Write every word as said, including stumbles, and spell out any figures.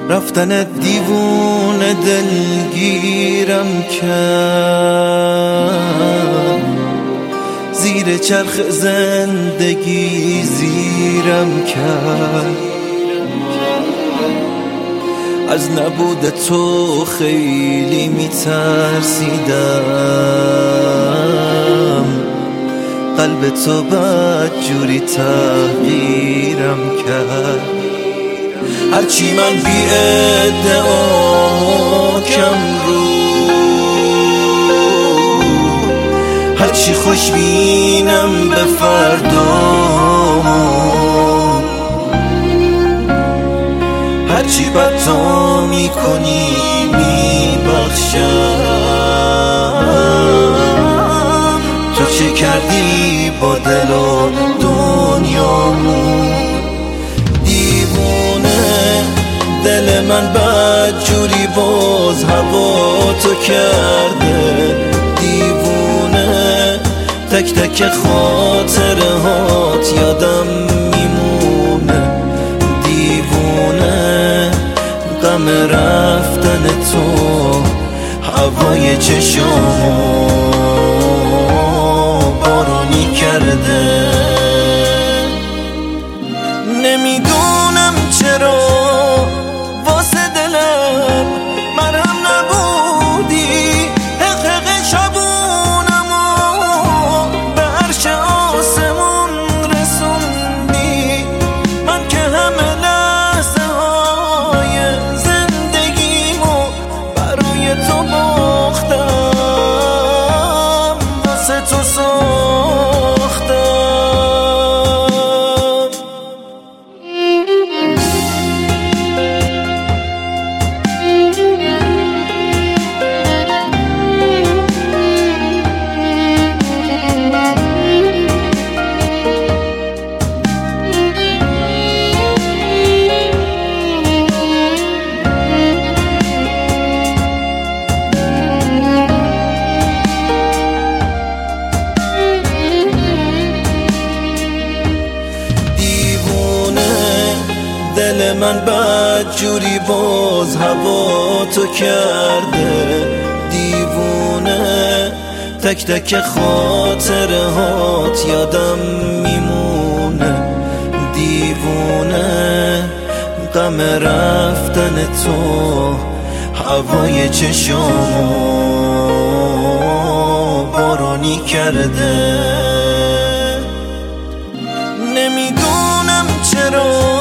رفتن دیوونه دلگیرم کرد، زیر چرخ زندگی زیرم کرد. از نبود تو خیلی میترسیدم، قلب تو بدجوری تغییرم کرد. هرچی من بی ادعا کم رو، هرچی خوشبینم به فردا، هرچی بد تو میکنی میبخشم. تو چه کردی با دل و دنیامون؟ دیوونه دل من بدجوری باز هوا تو کرده. دیوونه تک تک خاطره هات یادم میمونه. دیوونه غم رفتن تو هوای چشامو بارونی کرده. نمیدونم چرا واسه دلم مرهم نبودی، حق حق شبونمو به عرش آسمون رسوندی. من که همه لحظه های زندگیمو برای تو باختم، واسه تو ساختم. دل من بدجوری باز هوا تو کرده. دیوونه تک تک خاطره هات یادم میمونه. دیوونه غم رفتن تو هوای چشامو بارونی کرده. نمیدونم چرا